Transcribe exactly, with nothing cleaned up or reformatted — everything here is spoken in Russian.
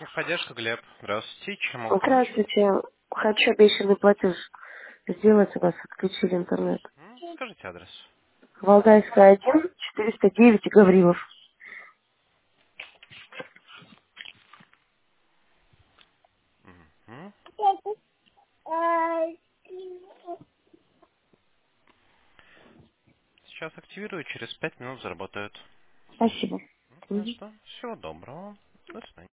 Техподдержка, Глеб. Здравствуйте. Чем могу помочь? Здравствуйте. Хочу обещанный платеж сделать, у вас отключили интернет. М, Скажите адрес. Валдайская один, четыреста девять, Гаврилов. Мгм. Сейчас активирую, через пять минут заработают. Спасибо. На Мгм. что? Всего доброго. До свидания.